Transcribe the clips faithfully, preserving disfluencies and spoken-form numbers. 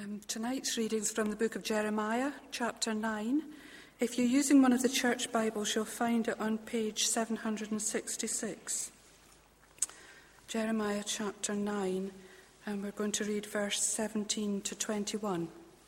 Um, tonight's readings from the book of Jeremiah, chapter nine. If you're using one of the church Bibles, you'll find it on page seven hundred sixty-six. Jeremiah chapter nine, and we're going to read verse seventeen to twenty-one.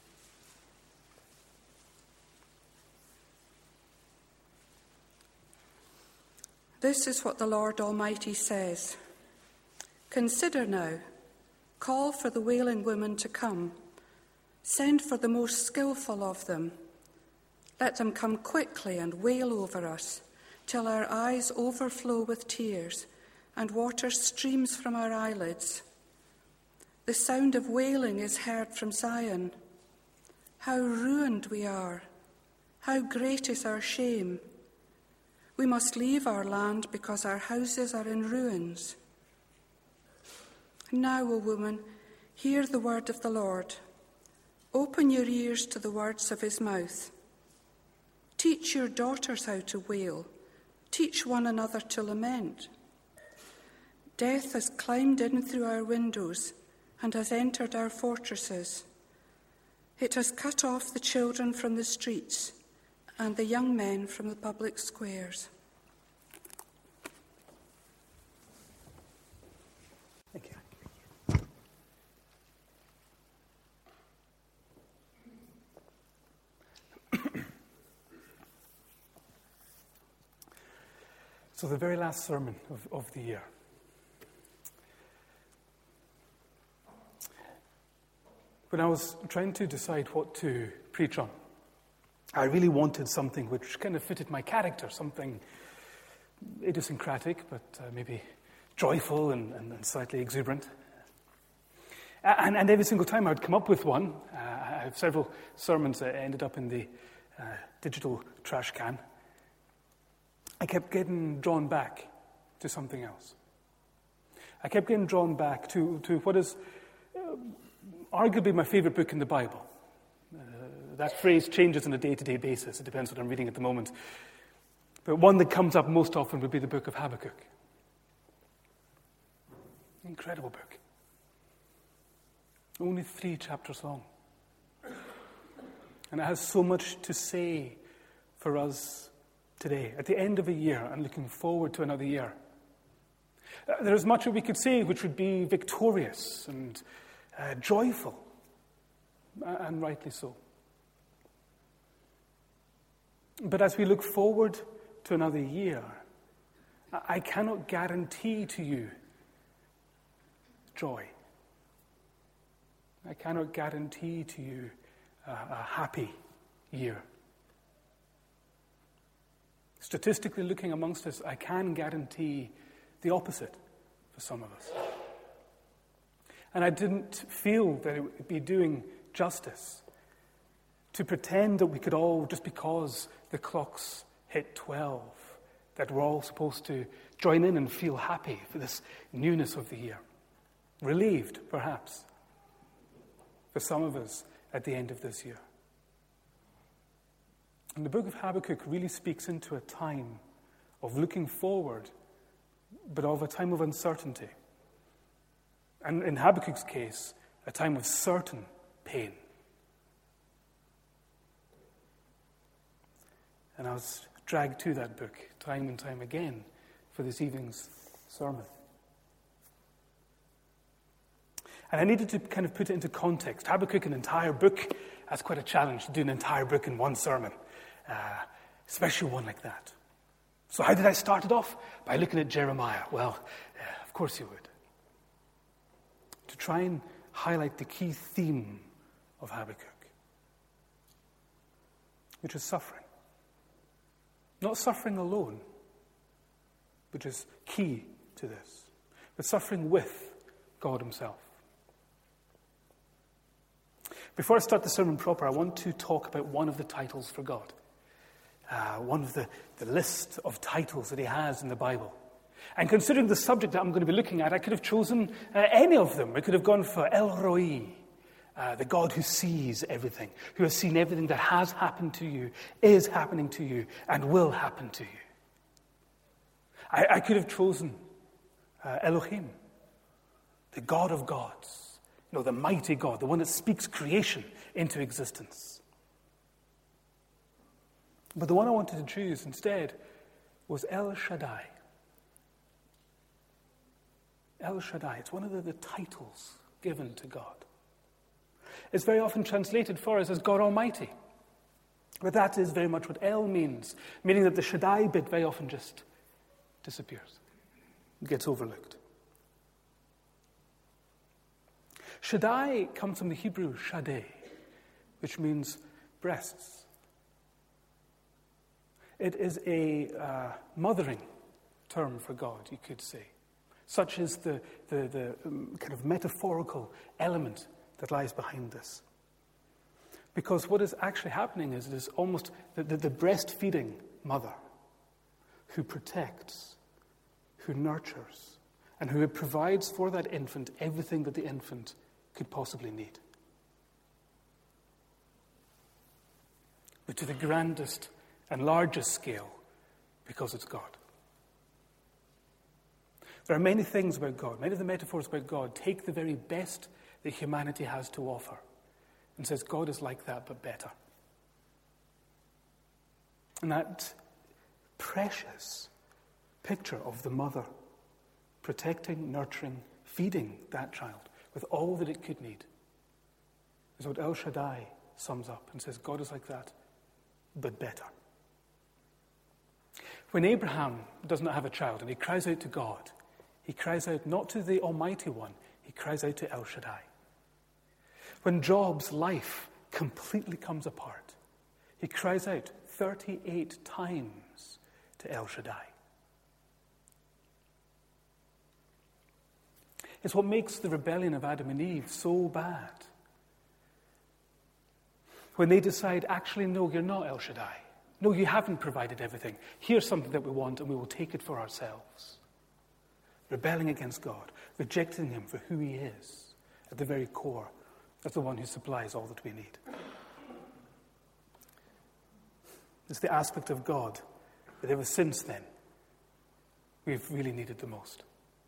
This is what the Lord Almighty says. Consider now, call for the wailing women to come. Send for the most skillful of them. Let them come quickly and wail over us, till our eyes overflow with tears, and water streams from our eyelids. The sound of wailing is heard from Zion. How ruined we are! How great is our shame! We must leave our land because our houses are in ruins. Now, O woman, hear the word of the Lord. Open your ears to the words of his mouth. Teach your daughters how to wail. Teach one another to lament. Death has climbed in through our windows and has entered our fortresses. It has cut off the children from the streets and the young men from the public squares. Thank you. So the very last sermon of, of the year. When I was trying to decide what to preach on, I really wanted something which kind of fitted my character, something idiosyncratic, but uh, maybe joyful and, and, and slightly exuberant. And, and every single time I would come up with one, uh, I have several sermons that ended up in the uh, digital trash can. I kept getting drawn back to something else. I kept getting drawn back to, to what is uh, arguably my favorite book in the Bible. Uh, that phrase changes on a day-to-day basis. It depends what I'm reading at the moment. But one that comes up most often would be the book of Habakkuk. Incredible book. Only three chapters long. And it has so much to say for us today, at the end of a year and looking forward to another year. Uh, there is much that we could say which would be victorious and uh, joyful, uh, and rightly so. But as we look forward to another year, I cannot guarantee to you joy. I cannot guarantee to you a, a happy year. Statistically looking amongst us, I can guarantee the opposite for some of us. And I didn't feel that it would be doing justice to pretend that we could all, just because the clocks hit twelve, that we're all supposed to join in and feel happy for this newness of the year. Relieved, perhaps, for some of us at the end of this year. And the book of Habakkuk really speaks into a time of looking forward, but of a time of uncertainty. And in Habakkuk's case, a time of certain pain. And I was dragged to that book time and time again for this evening's sermon. And I needed to kind of put it into context. Habakkuk, an entire book, that's quite a challenge to do an entire book in one sermon. Uh, especially one like that. So how did I start it off? By looking at Jeremiah. Well, uh, of course you would. To try and highlight the key theme of Habakkuk, which is suffering. Not suffering alone, which is key to this, but suffering with God himself. Before I start the sermon proper, I want to talk about one of the titles for God. Uh, one of the, the list of titles that he has in the Bible. And considering the subject that I'm going to be looking at, I could have chosen uh, any of them. I could have gone for El Roi, uh, the God who sees everything, who has seen everything that has happened to you, is happening to you, and will happen to you. I, I could have chosen uh, Elohim, the God of gods, No, the mighty God, the one that speaks creation into existence. But the one I wanted to choose instead was El Shaddai. El Shaddai, it's one of the, the titles given to God. It's very often translated for us as God Almighty. But that is very much what El means, meaning that the Shaddai bit very often just disappears. It gets overlooked. Shaddai comes from the Hebrew Shaddai, which means breasts. It is a uh, mothering term for God, you could say. Such is the, the, the um, kind of metaphorical element that lies behind this. Because what is actually happening is it is almost the, the, the breastfeeding mother who protects, who nurtures, and who provides for that infant everything that the infant could possibly need. But to the grandest and largest scale, because it's God. There are many things about God, many of the metaphors about God take the very best that humanity has to offer and says God is like that but better. And that precious picture of the mother protecting, nurturing, feeding that child with all that it could need is what El Shaddai sums up and says God is like that but better. When Abraham does not have a child and he cries out to God, he cries out not to the Almighty One, he cries out to El Shaddai. When Job's life completely comes apart, he cries out thirty-eight times to El Shaddai. It's what makes the rebellion of Adam and Eve so bad. When they decide, actually, no, you're not El Shaddai. No, you haven't provided everything. Here's something that we want and we will take it for ourselves. Rebelling against God, rejecting him for who he is at the very core as the one who supplies all that we need. It's the aspect of God that ever since then we've really needed the most.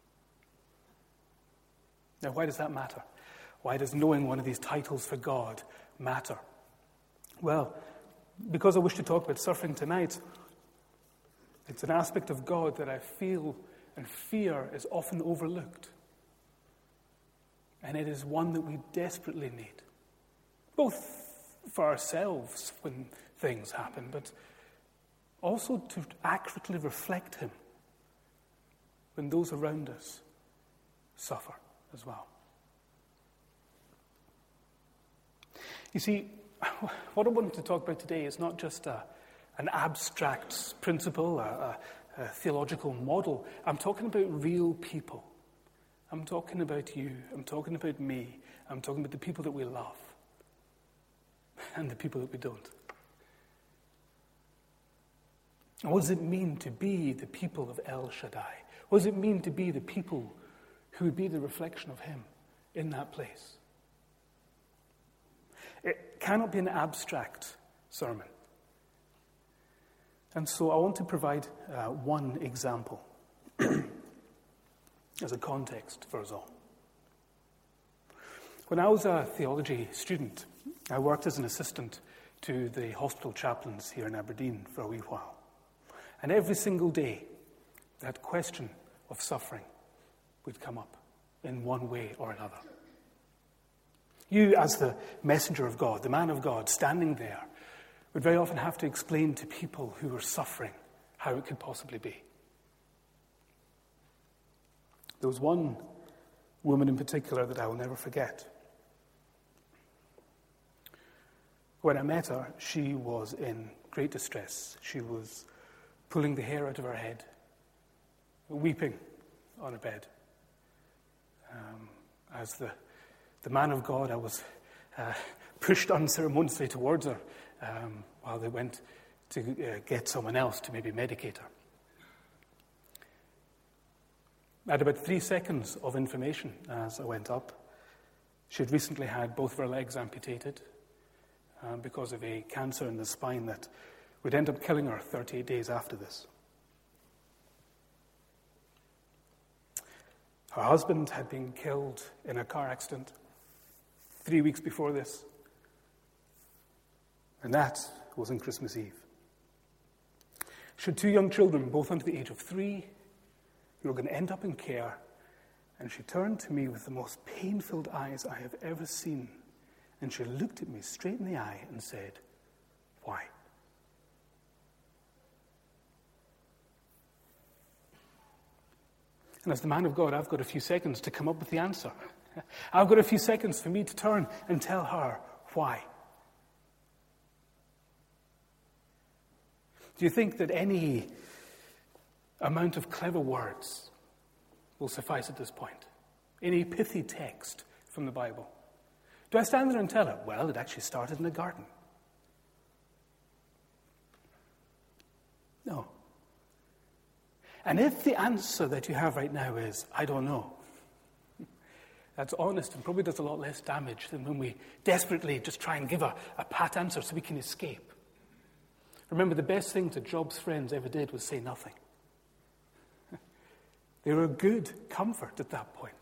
Now, why does that matter? Why does knowing one of these titles for God matter? Well, because I wish to talk about suffering tonight, it's an aspect of God that I feel and fear is often overlooked. And it is one that we desperately need, both for ourselves when things happen, but also to accurately reflect him when those around us suffer as well. You see, what I wanted to talk about today is not just a, an abstract principle, a, a, a theological model. I'm talking about real people. I'm talking about you. I'm talking about me. I'm talking about the people that we love and the people that we don't. And what does it mean to be the people of El Shaddai? What does it mean to be the people who would be the reflection of him in that place? It cannot be an abstract sermon. And so I want to provide uh, one example as a context for us all. When I was a theology student, I worked as an assistant to the hospital chaplains here in Aberdeen for a wee while. And every single day, that question of suffering would come up in one way or another. You, as the messenger of God, the man of God, standing there, would very often have to explain to people who were suffering how it could possibly be. There was one woman in particular that I will never forget. When I met her, she was in great distress. She was pulling the hair out of her head, weeping on her bed. Um, as the, the man of God, I was uh, pushed unceremoniously towards her um, while they went to uh, get someone else to maybe medicate her. I had about three seconds of information as I went up. She had recently had both of her legs amputated um, because of a cancer in the spine that would end up killing her thirty-eight days after this. Her husband had been killed in a car accident three weeks before this. And that was on Christmas Eve. She had two young children, both under the age of three, who were going to end up in care. And she turned to me with the most pain-filled eyes I have ever seen. And she looked at me straight in the eye and said, "Why?" And as the man of God, I've got a few seconds to come up with the answer. I've got a few seconds for me to turn and tell her why. Do you think that any amount of clever words will suffice at this point? Any pithy text from the Bible? Do I stand there and tell her, well, it actually started in a garden? No. And if the answer that you have right now is, I don't know, that's honest and probably does a lot less damage than when we desperately just try and give a, a pat answer so we can escape. Remember, the best thing that Job's friends ever did was say nothing. They were a good comfort at that point.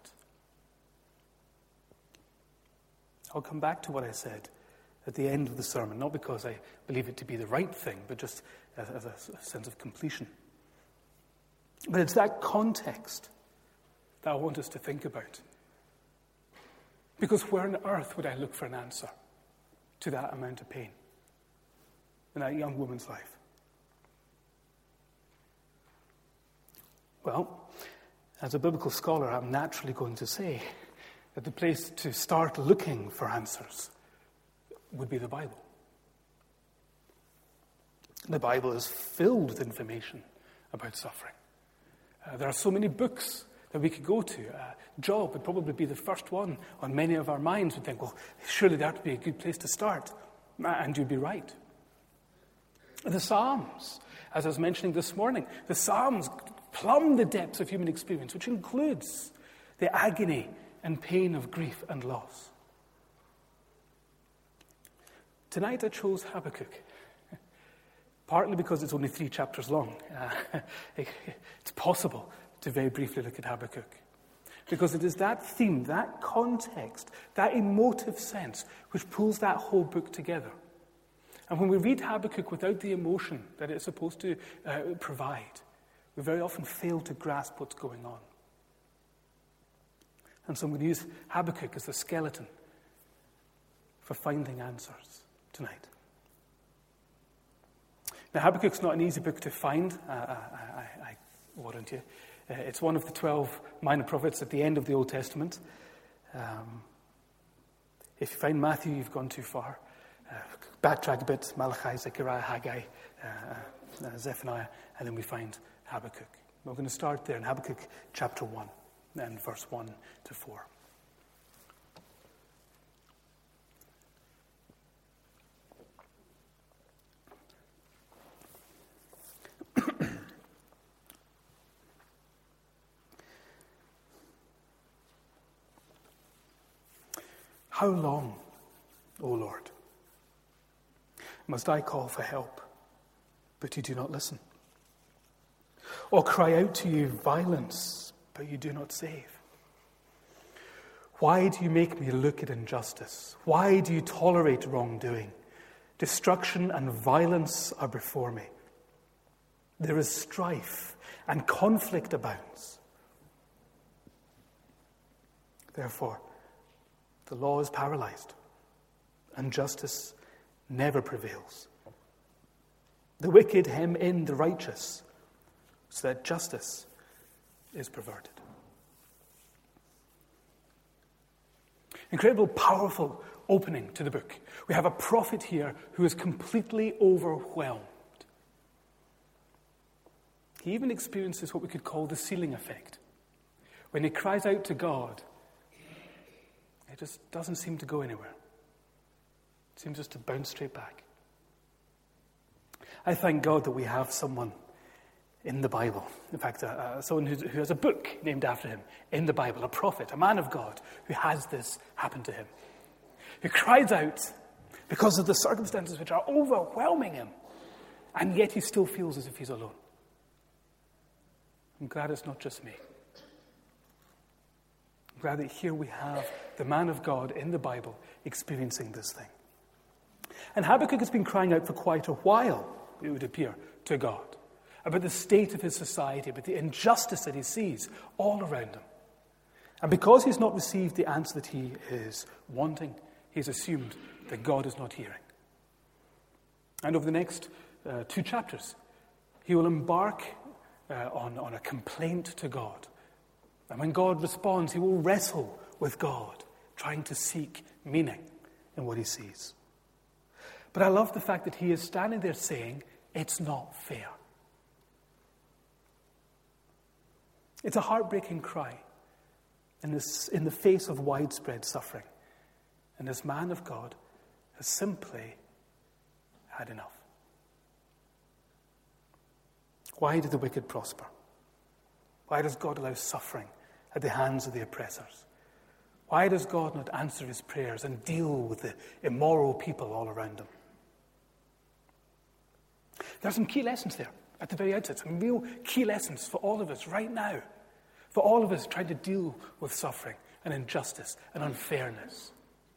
I'll come back to what I said at the end of the sermon, not because I believe it to be the right thing, but just as, as a, a sense of completion. But it's that context that I want us to think about. Because where on earth would I look for an answer to that amount of pain in that young woman's life? Well, as a biblical scholar, I'm naturally going to say that the place to start looking for answers would be the Bible. The Bible is filled with information about suffering. Uh, there are so many books that we could go to. Uh, Job would probably be the first one on many of our minds. We'd think, well, surely that would be a good place to start. And you'd be right. The Psalms, as I was mentioning this morning, the Psalms plumb the depths of human experience, which includes the agony and pain of grief and loss. Tonight I chose Habakkuk. Partly because it's only three chapters long. Uh, it's possible to very briefly look at Habakkuk. Because it is that theme, that context, that emotive sense, which pulls that whole book together. And when we read Habakkuk without the emotion that it's supposed to uh, provide, we very often fail to grasp what's going on. And so I'm going to use Habakkuk as the skeleton for finding answers tonight. Now, Habakkuk's not an easy book to find, uh, I, I, I warrant you. Uh, it's one of the twelve minor prophets at the end of the Old Testament. Um, if you find Matthew, you've gone too far. Uh, backtrack a bit, Malachi, Zechariah, Haggai, uh, uh, Zephaniah, and then we find Habakkuk. We're going to start there in Habakkuk chapter one, and verse one to four. How long, O Lord, must I call for help, but you do not listen? Or cry out to you violence, but you do not save? Why do you make me look at injustice? Why do you tolerate wrongdoing? Destruction and violence are before me. There is strife and conflict abounds. Therefore, the law is paralyzed, and justice never prevails. The wicked hem in the righteous, so that justice is perverted. Incredible, powerful opening to the book. We have a prophet here who is completely overwhelmed. He even experiences what we could call the ceiling effect. When he cries out to God, it just doesn't seem to go anywhere. It seems just to bounce straight back. I thank God that we have someone in the Bible. In fact, uh, uh, someone who, who has a book named after him in the Bible, a prophet, a man of God, who has this happen to him. Who cries out because of the circumstances which are overwhelming him, and yet he still feels as if he's alone. I'm glad it's not just me. I'm glad that here we have the the man of God in the Bible, experiencing this thing. And Habakkuk has been crying out for quite a while, it would appear, to God, about the state of his society, about the injustice that he sees all around him. And because he's not received the answer that he is wanting, he's assumed that God is not hearing. And over the next uh, two chapters, he will embark uh, on, on a complaint to God. And when God responds, he will wrestle with God, trying to seek meaning in what he sees. But I love the fact that he is standing there saying, it's not fair. It's a heartbreaking cry in, this, in the face of widespread suffering. And this man of God has simply had enough. Why do the wicked prosper? Why does God allow suffering at the hands of the oppressors? Why does God not answer his prayers and deal with the immoral people all around him? There are some key lessons there at the very outset, some real key lessons for all of us right now, for all of us trying to deal with suffering and injustice and unfairness.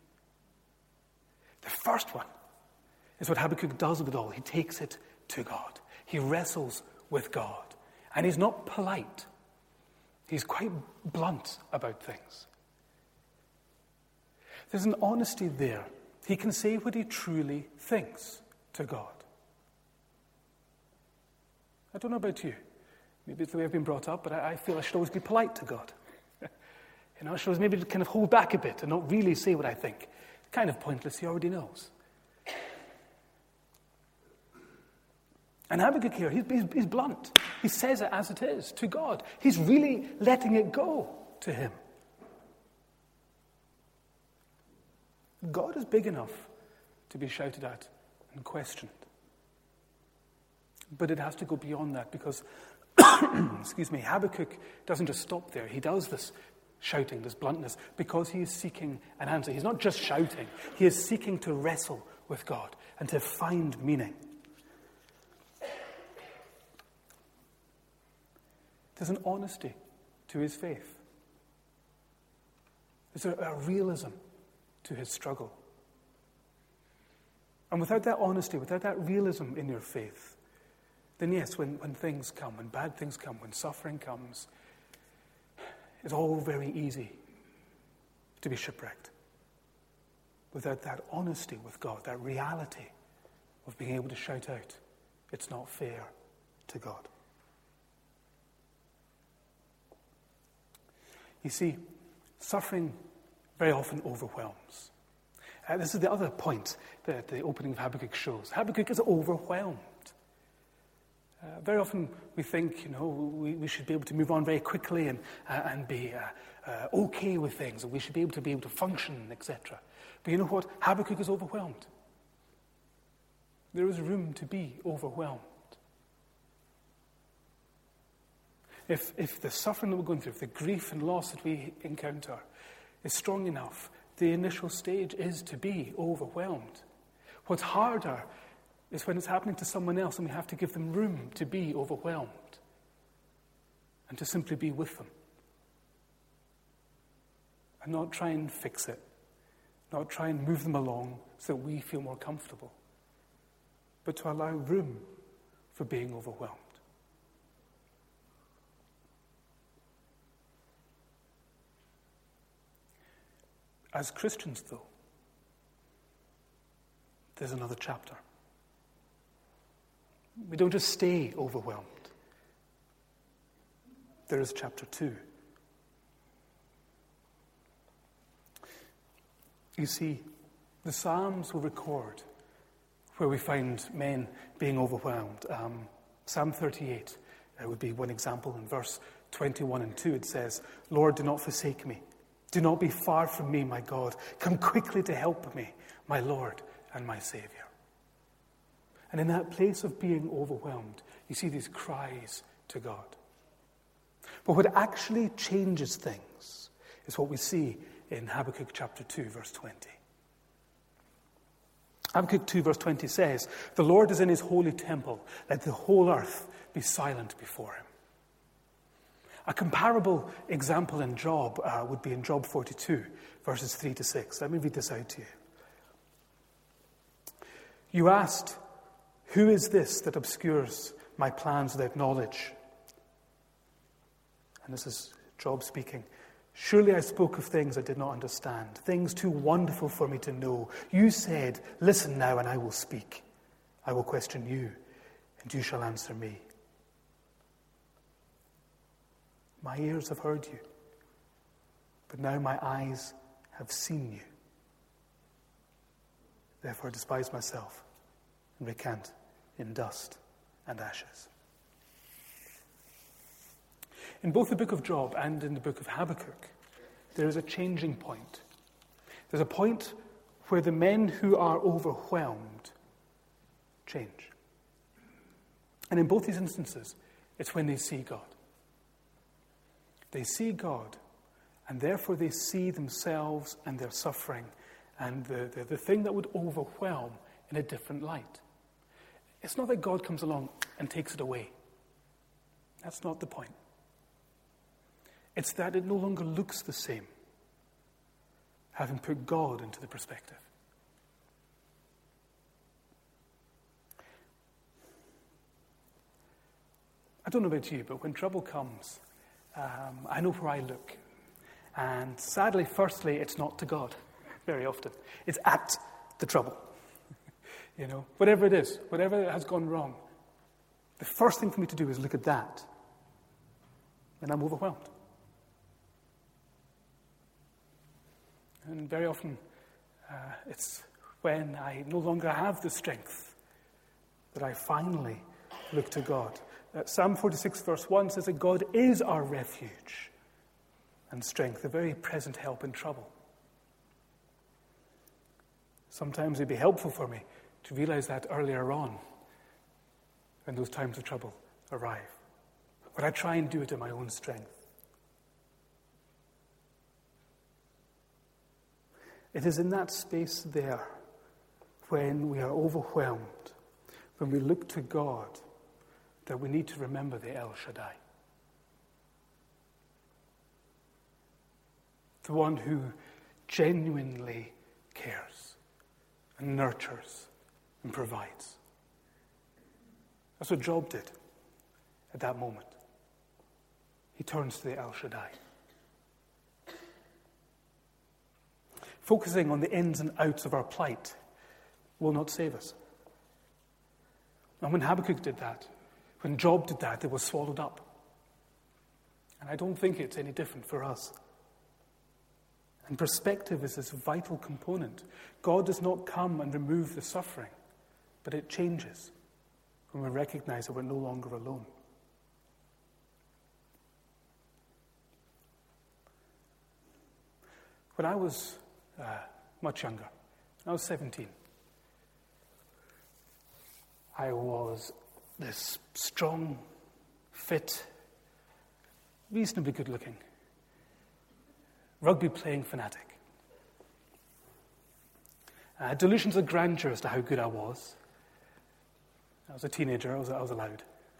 The first one is what Habakkuk does with it all. He takes it to God. He wrestles with God. And he's not polite. He's quite blunt about things. There's an honesty there. He can say what he truly thinks to God. I don't know about you. Maybe it's the way I've been brought up, but I, I feel I should always be polite to God. you know, I should always maybe kind of hold back a bit and not really say what I think. Kind of pointless. He already knows. And Habakkuk here, he's, he's, he's blunt. He says it as it is to God. He's really letting it go to him. God is big enough to be shouted at and questioned. But it has to go beyond that because, excuse me, Habakkuk doesn't just stop there. He does this shouting, this bluntness, because he is seeking an answer. He's not just shouting. He is seeking to wrestle with God and to find meaning. There's an honesty to his faith. There's a, a realism to his struggle. And without that honesty, without that realism in your faith, then yes, when, when things come, when bad things come, when suffering comes, it's all very easy to be shipwrecked. Without that honesty with God, that reality of being able to shout out, it's not fair to God. You see, suffering very often overwhelms. Uh, this is the other point that the opening of Habakkuk shows. Habakkuk is overwhelmed. Uh, very often we think, you know, we, we should be able to move on very quickly and, uh, and be uh, uh, okay with things, and we should be able to be able to function, et cetera. But you know what? Habakkuk is overwhelmed. There is room to be overwhelmed. If, if the suffering that we're going through, if the grief and loss that we encounter is strong enough, the initial stage is to be overwhelmed. What's harder is when it's happening to someone else and we have to give them room to be overwhelmed and to simply be with them. And not try and fix it, not try and move them along so that we feel more comfortable, but to allow room for being overwhelmed. As Christians, though, there's another chapter. We don't just stay overwhelmed. There is chapter two. You see, the Psalms will record where we find men being overwhelmed. Um, Psalm thirty-eight uh, would be one example. In verse twenty-one and two, it says, "Lord, do not forsake me. Do not be far from me, my God. Come quickly to help me, my Lord and my Savior." And in that place of being overwhelmed, you see these cries to God. But what actually changes things is what we see in Habakkuk chapter two, verse twenty. Habakkuk two, verse twenty says, "The Lord is in his holy temple. Let the whole earth be silent before him." A comparable example in Job uh, would be in Job forty-two, verses three to six. Let me read this out to you. You asked, who is this that obscures my plans without knowledge? And this is Job speaking. Surely I spoke of things I did not understand, things too wonderful for me to know. You said, listen now and I will speak. I will question you and you shall answer me. My ears have heard you, but now my eyes have seen you. Therefore I despise myself and recant in dust and ashes. In both the book of Job and in the book of Habakkuk, there is a changing point. There's a point where the men who are overwhelmed change. And in both these instances, it's when they see God. They see God, and therefore they see themselves and their suffering and the, the, the thing that would overwhelm in a different light. It's not that God comes along and takes it away. That's not the point. It's that it no longer looks the same, having put God into the perspective. I don't know about you, but when trouble comes, um, I know where I look. And sadly, firstly, it's not to God very often. It's at the trouble. You know, whatever it is, whatever has gone wrong, the first thing for me to do is look at that. And I'm overwhelmed. And very often, uh, it's when I no longer have the strength that I finally look to God. Uh, Psalm forty-six verse one says that God is our refuge and strength, a very present help in trouble. Sometimes it'd be helpful for me to realize that earlier on when those times of trouble arrive. But I try and do it in my own strength. It is in that space there, when we are overwhelmed, when we look to God, that we need to remember the El Shaddai. The one who genuinely cares and nurtures and provides. That's what Job did at that moment. He turns to the El Shaddai. Focusing on the ins and outs of our plight will not save us. And when Habakkuk did that, when Job did that, it was swallowed up. And I don't think it's any different for us. And perspective is this vital component. God does not come and remove the suffering, but it changes when we recognize that we're no longer alone. When I was uh, much younger, when I was seventeen, I was this strong, fit, reasonably good-looking, rugby-playing fanatic. I had delusions of grandeur as to how good I was. I was a teenager, I was, I was allowed.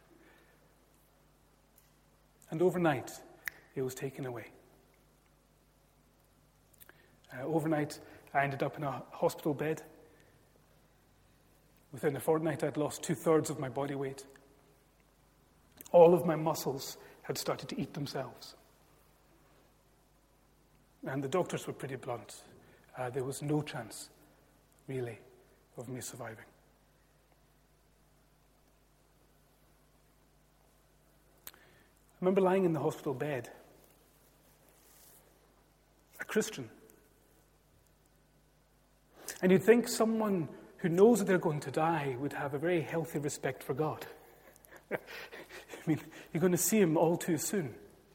And overnight, it was taken away. Uh, overnight, I ended up in a hospital bed. Within a fortnight, I'd lost two-thirds of my body weight. All of my muscles had started to eat themselves. And the doctors were pretty blunt. Uh, there was no chance, really, of me surviving. I remember lying in the hospital bed, a Christian. And you'd think someone who knows that they're going to die would have a very healthy respect for God. I mean, you're going to see him all too soon.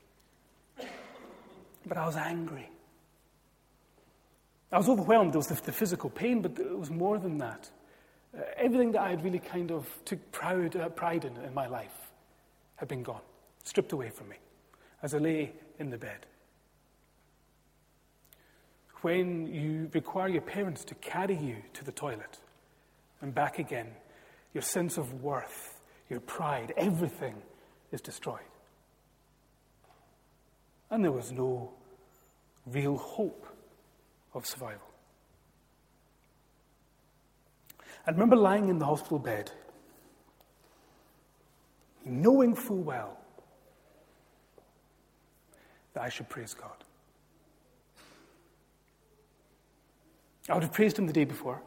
But I was angry. I was overwhelmed. There was the, the physical pain, but it was more than that. Uh, everything that I had really kind of took proud, uh, pride in in my life had been gone, stripped away from me as I lay in the bed. When you require your parents to carry you to the toilet and back again, your sense of worth, your pride, everything is destroyed. and there was no real hope of survival. I remember lying in the hospital bed, knowing full well that I should praise God. I would have praised him the day before.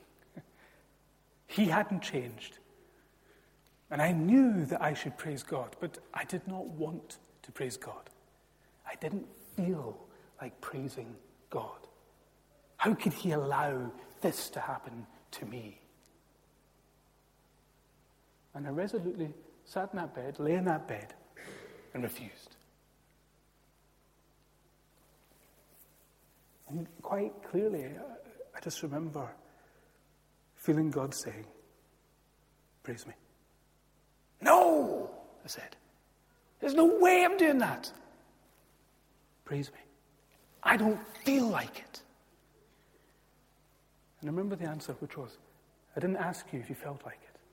He hadn't changed. And I knew that I should praise God, but I did not want to praise God. I didn't feel like praising God. How could he allow this to happen to me? And I resolutely sat in that bed, lay in that bed, and refused. And quite clearly, I just remember feeling God saying, praise me. No, I said. There's no way I'm doing that. Praise me. I don't feel like it. And I remember the answer, which was, I didn't ask you if you felt like it.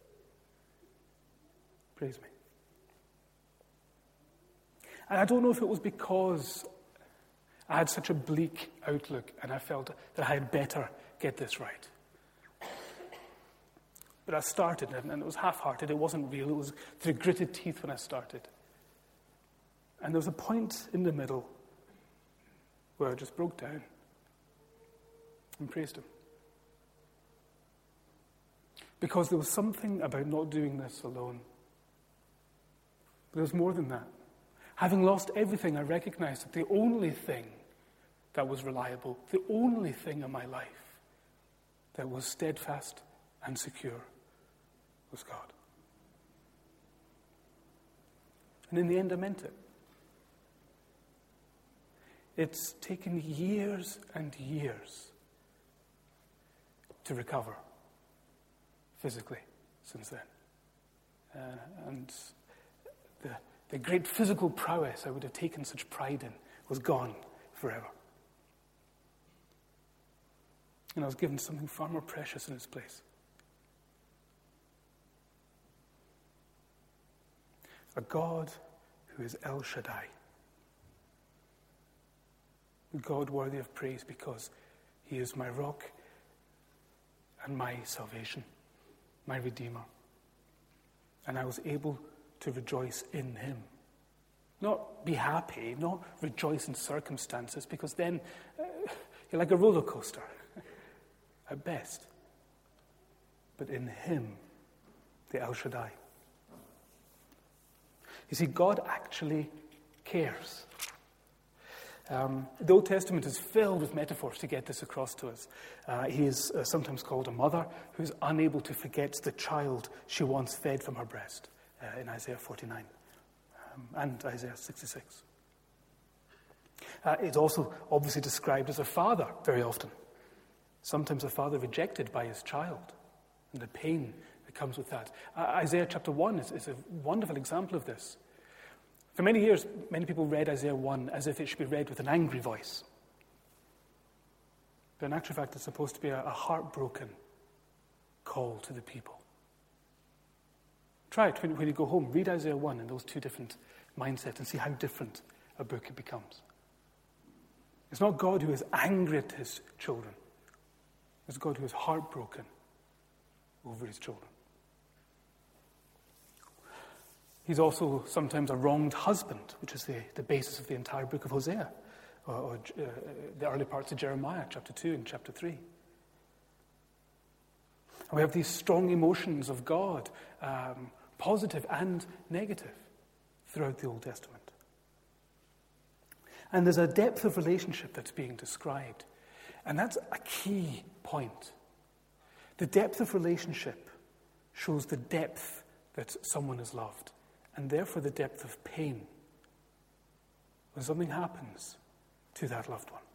Praise me. And I don't know if it was because I had such a bleak outlook and I felt that I had better get this right. But I started, and it was half-hearted. It wasn't real. It was through gritted teeth when I started. And there was a point in the middle where I just broke down and praised him. Because there was something about not doing this alone. But there was more than that. Having lost everything, I recognized that the only thing that was reliable, the only thing in my life that was steadfast and secure was God. And in the end, I meant it. It's taken years and years to recover physically since then. Uh, and the, the great physical prowess I would have taken such pride in was gone forever. And I was given something far more precious in its place. A God who is El Shaddai. A God worthy of praise because he is my rock and my salvation, my Redeemer. And I was able to rejoice in him. Not be happy, not rejoice in circumstances, because then uh, you're like a roller coaster at best. But in him, the El Shaddai. You see, God actually cares. Um, the Old Testament is filled with metaphors to get this across to us. Uh, he is uh, sometimes called a mother who is unable to forget the child she once fed from her breast, uh, in Isaiah forty-nine um, and Isaiah sixty-six. Uh, it's also obviously described as a father very often. Sometimes a father rejected by his child and the pain that comes with that. Uh, Isaiah chapter one is, is a wonderful example of this. For many years, many people read Isaiah one as if it should be read with an angry voice. But in actual fact, it's supposed to be a, a heartbroken call to the people. Try it when, when you go home. Read Isaiah one in those two different mindsets and see how different a book it becomes. It's not God who is angry at his children. It's God who is heartbroken over his children. He's also sometimes a wronged husband, which is the, the basis of the entire book of Hosea, or, or uh, the early parts of Jeremiah, chapter two and chapter three. And we have these strong emotions of God, um, positive and negative, throughout the Old Testament. And there's a depth of relationship that's being described. And that's a key point. The depth of relationship shows the depth that someone is loved, and therefore the depth of pain when something happens to that loved one.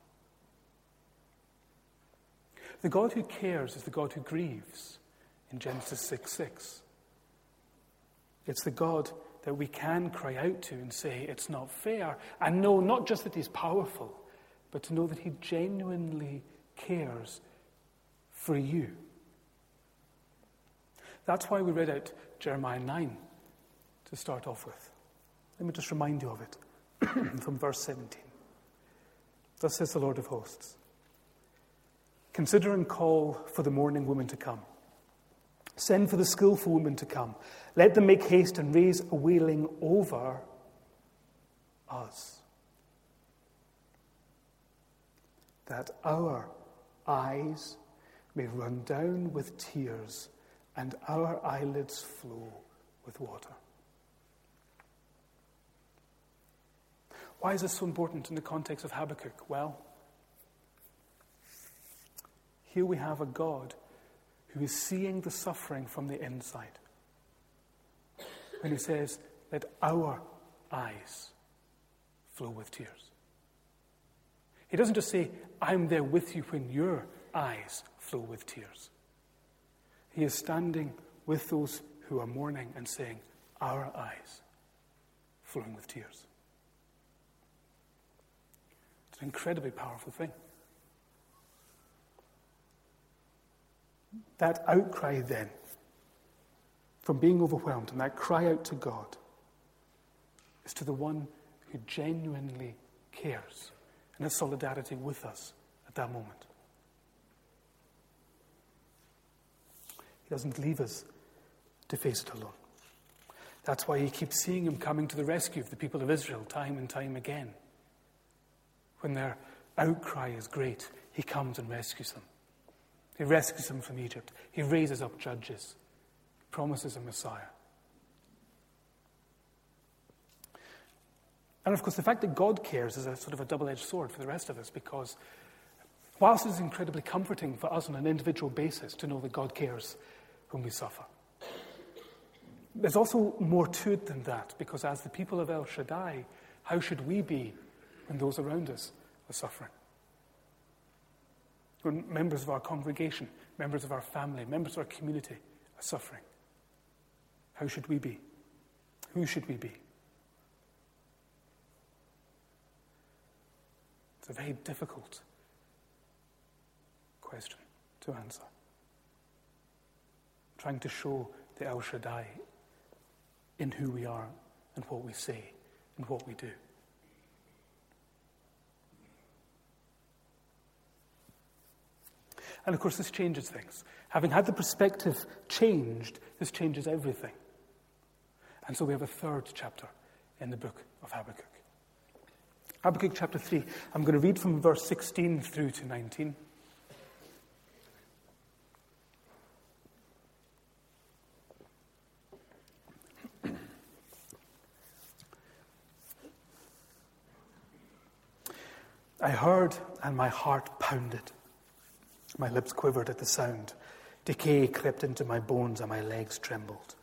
The God who cares is the God who grieves in Genesis six six. It's the God that we can cry out to and say, it's not fair, and know not just that he's powerful, but to know that he genuinely cares for you. That's why we read out Jeremiah nine to start off with. Let me just remind you of it. from verse seventeen. Thus says the Lord of hosts, consider and call for the mourning woman to come. Send for the skillful women to come. Let them make haste and raise a wailing over us, that our eyes may run down with tears and our eyelids flow with water. Why is this so important in the context of Habakkuk? Well, here we have a God who is seeing the suffering from the inside. When he says, let our eyes flow with tears. He doesn't just say, I'm there with you when your eyes flow with tears. He is standing with those who are mourning and saying, our eyes flowing with tears. It's an incredibly powerful thing. That outcry then, from being overwhelmed, and that cry out to God, is to the one who genuinely cares and has solidarity with us at that moment. He doesn't leave us to face it alone. That's why he keeps seeing him coming to the rescue of the people of Israel time and time again. When their outcry is great, he comes and rescues them. He rescues them from Egypt. He raises up judges. He promises a Messiah. And of course, the fact that God cares is a sort of a double-edged sword for the rest of us, because whilst it is incredibly comforting for us on an individual basis to know that God cares when we suffer, there's also more to it than that, because as the people of El Shaddai, how should we be when those around us are suffering? When members of our congregation, members of our family, members of our community are suffering, how should we be? Who should we be? It's a very difficult question to answer. Trying to show the El Shaddai in who we are and what we say and what we do. And of course, this changes things. Having had the perspective changed, this changes everything. And so we have a third chapter in the book of Habakkuk. Habakkuk chapter three. I'm going to read from verse sixteen through to nineteen. I heard, and my heart pounded. My lips quivered at the sound. Decay crept into my bones, and my legs trembled.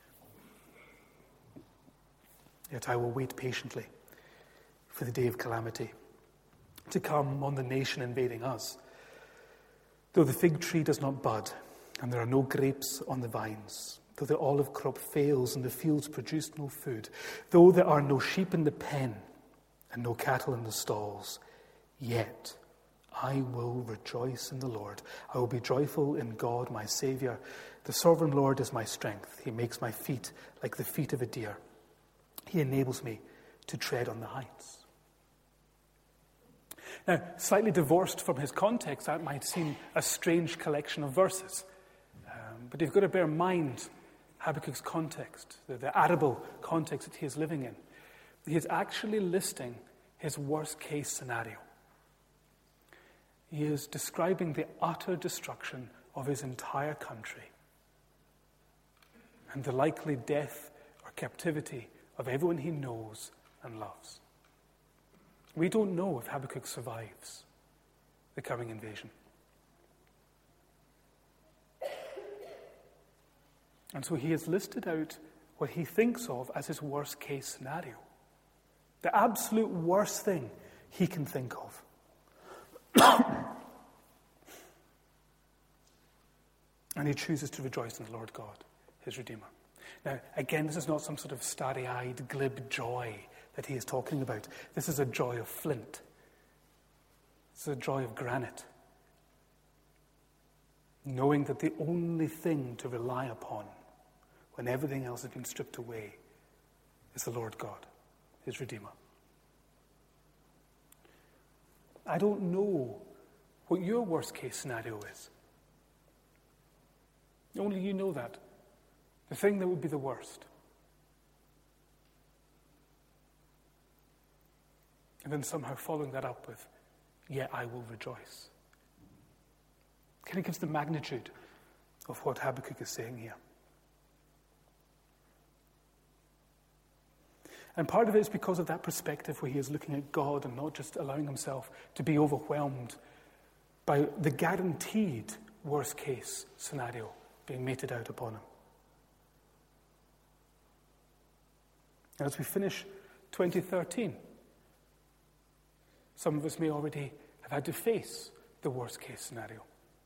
Yet I will wait patiently for the day of calamity to come on the nation invading us. Though the fig tree does not bud, and there are no grapes on the vines, though the olive crop fails and the fields produce no food, though there are no sheep in the pen and no cattle in the stalls, yet I will rejoice in the Lord. I will be joyful in God, my Saviour. The sovereign Lord is my strength. He makes my feet like the feet of a deer. He enables me to tread on the heights. Now, slightly divorced from his context, that might seem a strange collection of verses. Um, but you've got to bear in mind Habakkuk's context, the, the arable context that he is living in. He is actually listing his worst-case scenario. He is describing the utter destruction of his entire country and the likely death or captivity of everyone he knows and loves. We don't know if Habakkuk survives the coming invasion. And so he has listed out what he thinks of as his worst-case scenario. The absolute worst thing he can think of. And he chooses to rejoice in the Lord God, his Redeemer. Now, again, this is not some sort of starry-eyed, glib joy that he is talking about. This is a joy of flint. This is a joy of granite. Knowing that the only thing to rely upon when everything else has been stripped away is the Lord God, his Redeemer. I don't know what your worst case scenario is. Only you know that. The thing that would be the worst. And then somehow following that up with, yet I will rejoice. Kind of gives the magnitude of what Habakkuk is saying here. And part of it is because of that perspective where he is looking at God and not just allowing himself to be overwhelmed by the guaranteed worst case scenario being meted out upon him. And as we finish twenty thirteen, some of us may already have had to face the worst case scenario.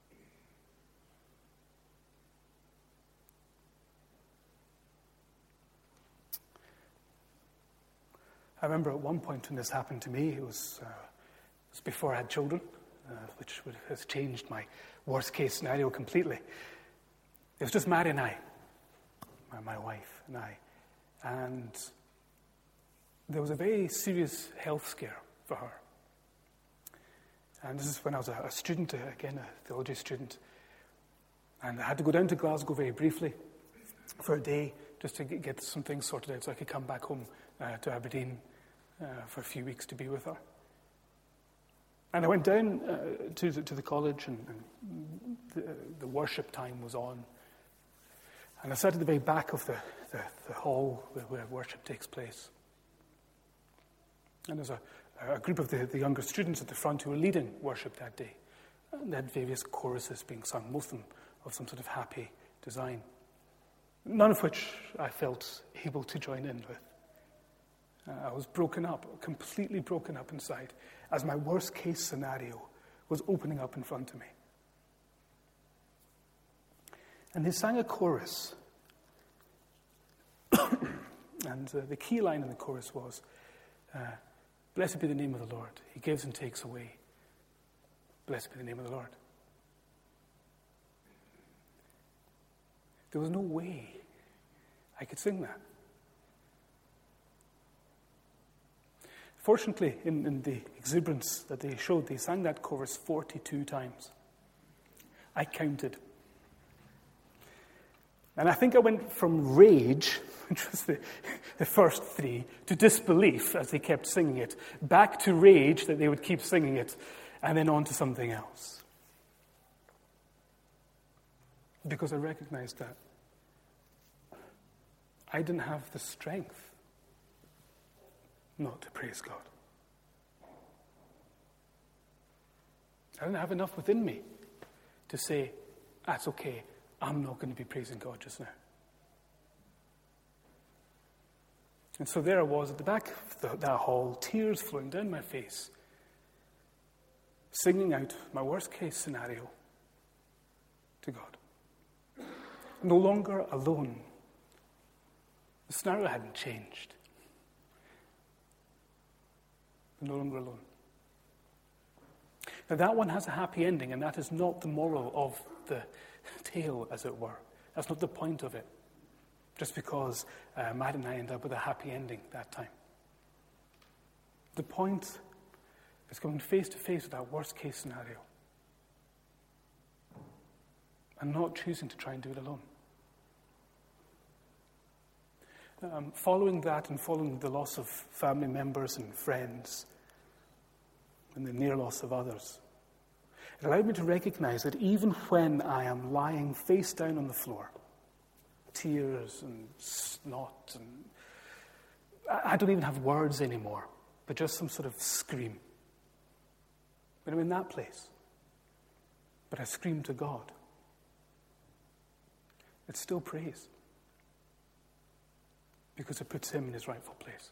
I remember at one point when this happened to me, it was, uh, it was before I had children, uh, which would, has changed my worst case scenario completely. It was just Mary and I, my, my wife and I, and there was a very serious health scare for her. And this is when I was a, a student, again, a theology student, and I had to go down to Glasgow very briefly for a day just to get, get some things sorted out so I could come back home uh, to Aberdeen uh, for a few weeks to be with her. And I went down uh, to, the, to the college, and, and the, the worship time was on. And I sat at the very back of the, the, the hall where, where worship takes place. And there's a, a group of the, the younger students at the front who were leading worship that day. And they had various choruses being sung, most of them of some sort of happy design. None of which I felt able to join in with. Uh, I was broken up, completely broken up inside, as my worst case scenario was opening up in front of me. And they sang a chorus. And uh, the key line in the chorus was, uh, blessed be the name of the Lord. He gives and takes away. Blessed be the name of the Lord. There was no way I could sing that. Fortunately, in, in the exuberance that they showed, they sang that chorus forty-two times. I counted. And I think I went from rage, which was the, the first three, to disbelief as they kept singing it, back to rage that they would keep singing it, and then on to something else. Because I recognized that I didn't have the strength not to praise God. I didn't have enough within me to say, that's okay, I'm not going to be praising God just now. And so there I was at the back of the, that hall, tears flowing down my face, singing out my worst case scenario to God. No longer alone. The scenario hadn't changed. But no longer alone. Now that one has a happy ending, and that is not the moral of the tale, as it were. That's not the point of it. Just because uh, Matt and I end up with a happy ending that time. The point is coming face to face with that worst case scenario. And not choosing to try and do it alone. Um, following that and following the loss of family members and friends and the near loss of others, it allowed me to recognize that even when I am lying face down on the floor, tears and snot, and I don't even have words anymore, but just some sort of scream. When I'm in that place, but I scream to God, it's still praise. Because it puts him in his rightful place.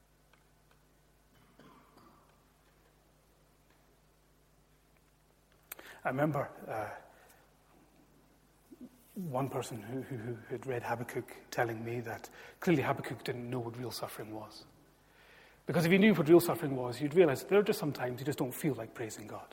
I remember uh, one person who, who, who had read Habakkuk telling me that clearly Habakkuk didn't know what real suffering was. Because if you knew what real suffering was, you'd realize there are just some times you just don't feel like praising God.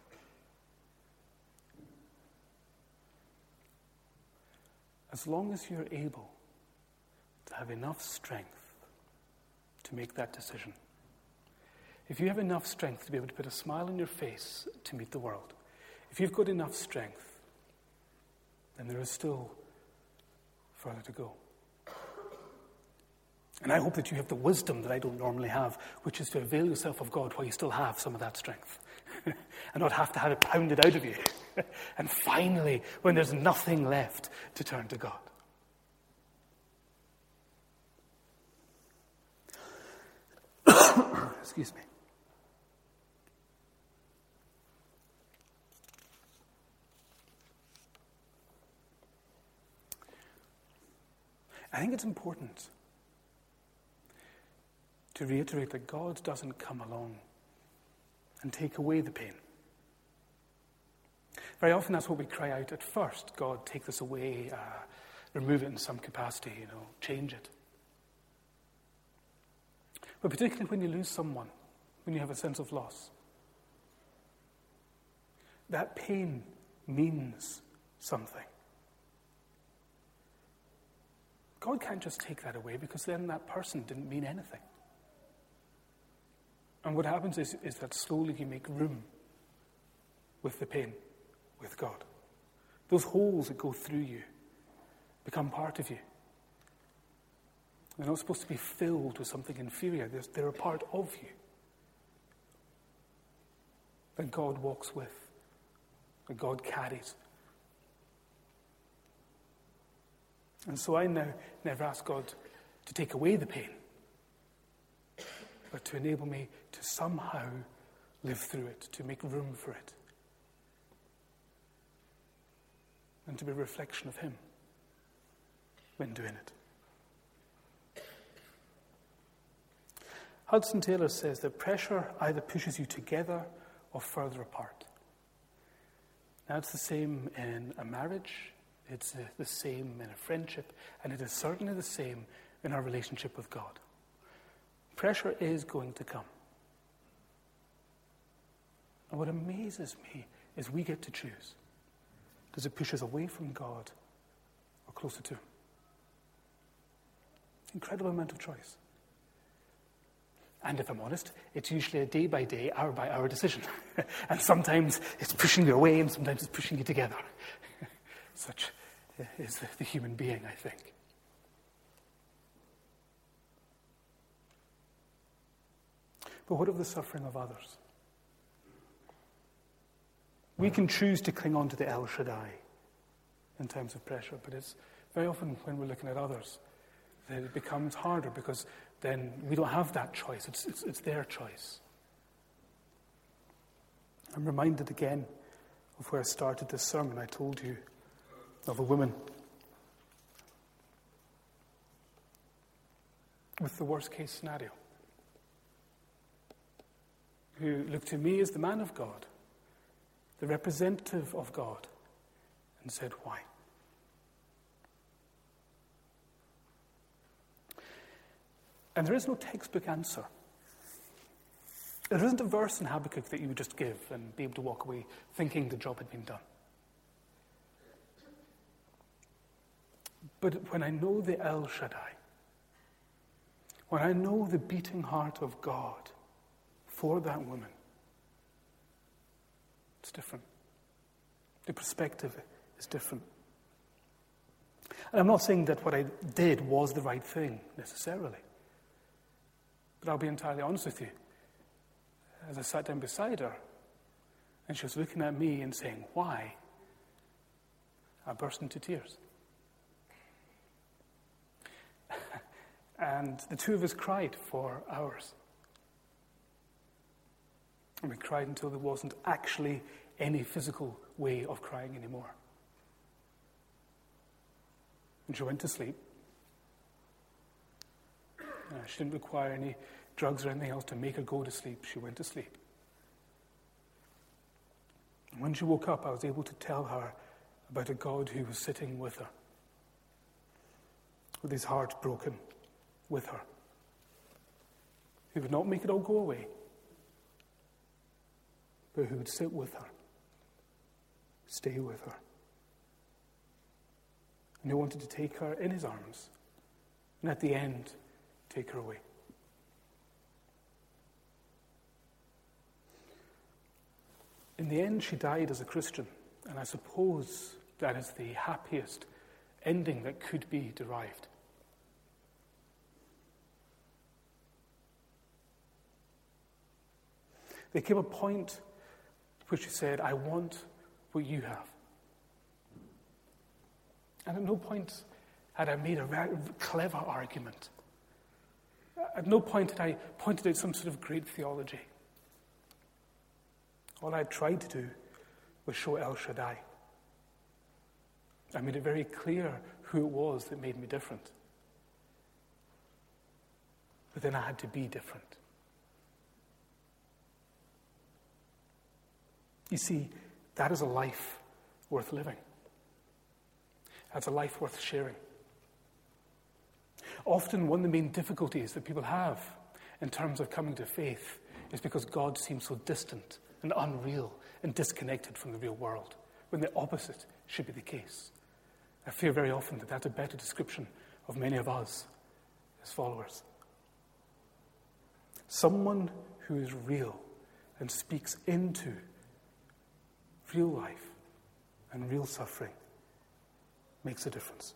As long as you're able to have enough strength to make that decision, if you have enough strength to be able to put a smile on your face to meet the world, if you've got enough strength, then there is still further to go. And I hope that you have the wisdom that I don't normally have, which is to avail yourself of God while you still have some of that strength. And not have to have it pounded out of you. And finally, when there's nothing left, to turn to God. Excuse me. I think it's important to reiterate that God doesn't come along and take away the pain. Very often that's what we cry out at first. God, take this away, uh, remove it in some capacity, you know, change it. But particularly when you lose someone, when you have a sense of loss, that pain means something. God can't just take that away, because then that person didn't mean anything. And what happens is, is that slowly you make room with the pain, with God. Those holes that go through you become part of you. They're not supposed to be filled with something inferior. They're, they're a part of you that God walks with, that God carries. And so I now never ask God to take away the pain, but to enable me to somehow live through it, to make room for it, and to be a reflection of Him when doing it. Hudson Taylor says that pressure either pushes you together or further apart. Now, it's the same in a marriage, it's the same in a friendship, and it is certainly the same in our relationship with God. Pressure is going to come. And what amazes me is we get to choose. Does it push us away from God or closer to Him? Incredible amount of choice. And if I'm honest, it's usually a day-by-day, hour-by-hour decision. And sometimes it's pushing you away, and sometimes it's pushing you together. Such is the human being, I think. But what of the suffering of others? We can choose to cling on to the El Shaddai in times of pressure, but it's very often when we're looking at others that it becomes harder, because then we don't have that choice. It's, it's, it's their choice. I'm reminded again of where I started this sermon. I told you of a woman with the worst case scenario, who looked to me as the man of God, the representative of God, and said, why? And there is no textbook answer. There isn't a verse in Habakkuk that you would just give and be able to walk away thinking the job had been done. But when I know the El Shaddai, when I know the beating heart of God for that woman, it's different. The perspective is different. And I'm not saying that what I did was the right thing, necessarily. But I'll be entirely honest with you. As I sat down beside her, and she was looking at me and saying, why? I burst into tears. And the two of us cried for hours. And we cried until there wasn't actually any physical way of crying anymore. And she went to sleep. Uh, she didn't require any drugs or anything else to make her go to sleep. She went to sleep. And when she woke up, I was able to tell her about a God who was sitting with her, with his heart broken with her, who would not make it all go away, but who would sit with her, stay with her, and who wanted to take her in his arms, and at the end, take her away. In the end, she died as a Christian, and I suppose that is the happiest ending that could be derived. There came a point where she said, I want what you have. And at no point had I made a very clever argument. At no point had I pointed out some sort of great theology. All I tried to do was show El Shaddai. I made it very clear who it was that made me different. But then I had to be different. You see, that is a life worth living. That's a life worth sharing. Often one of the main difficulties that people have in terms of coming to faith is because God seems so distant and unreal and disconnected from the real world, when the opposite should be the case. I fear very often that that's a better description of many of us as followers. Someone who is real and speaks into real life and real suffering makes a difference.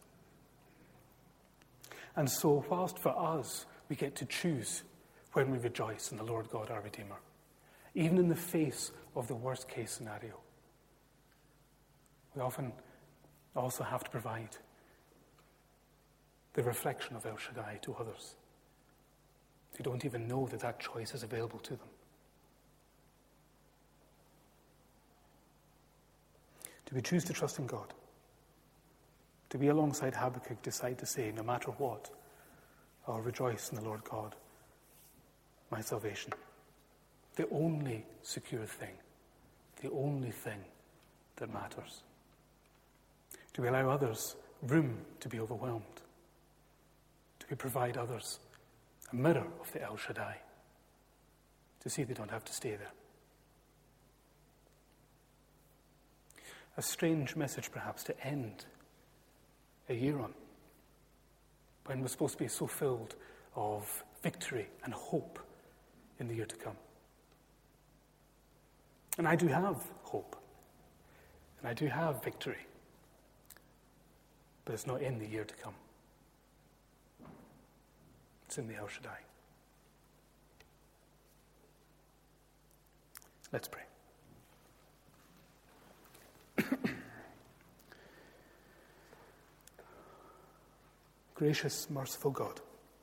And so, whilst for us we get to choose when we rejoice in the Lord God our Redeemer, even in the face of the worst case scenario, we often also have to provide the reflection of El Shaddai to others who don't even know that that choice is available to them. Do we choose to trust in God? Do we, alongside Habakkuk, decide to say, no matter what, I'll rejoice in the Lord God, my salvation? The only secure thing, the only thing that matters. Do we allow others room to be overwhelmed? Do we provide others a mirror of the El Shaddai to see they don't have to stay there? A strange message, perhaps, to end a year on, when we're supposed to be so filled of victory and hope in the year to come. And I do have hope, and I do have victory, but it's not in the year to come. It's in the El Shaddai. Let's pray. Gracious, merciful God,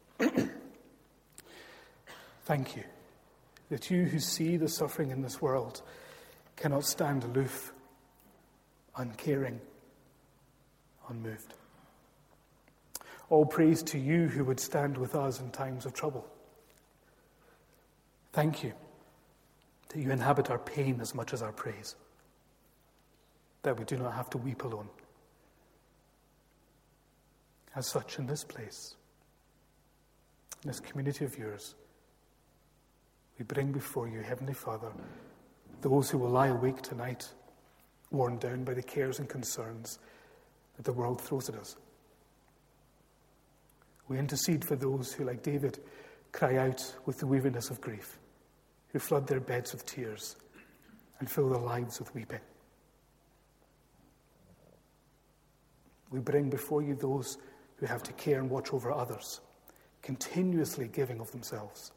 thank you that you who see the suffering in this world cannot stand aloof, uncaring, unmoved. All praise to you who would stand with us in times of trouble. Thank you that you inhabit our pain as much as our praise, that we do not have to weep alone. As such, in this place, in this community of yours, we bring before you, Heavenly Father, those who will lie awake tonight, worn down by the cares and concerns that the world throws at us. We intercede for those who, like David, cry out with the weariness of grief, who flood their beds with tears and fill their lives with weeping. We bring before you those who have to care and watch over others, continuously giving of themselves.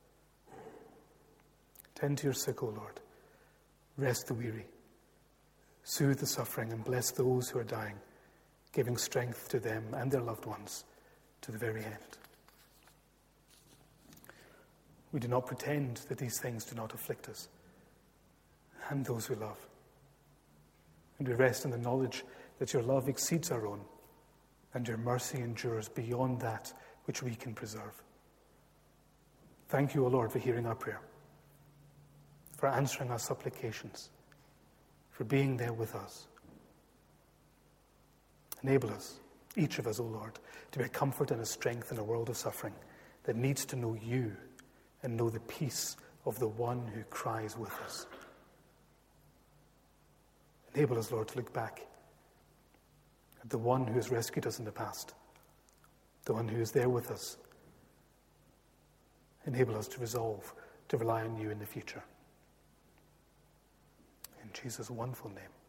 Tend to your sick, O Lord. Rest the weary. Soothe the suffering and bless those who are dying, giving strength to them and their loved ones to the very end. We do not pretend that these things do not afflict us and those we love. And we rest in the knowledge that your love exceeds our own, and your mercy endures beyond that which we can preserve. Thank you, O Lord, for hearing our prayer, for answering our supplications, for being there with us. Enable us, each of us, O Lord, to be a comfort and a strength in a world of suffering that needs to know you and know the peace of the one who cries with us. Enable us, Lord, to look back at the one who has rescued us in the past, the one who is there with us. Enable us to resolve to rely on you in the future. Jesus' wonderful name.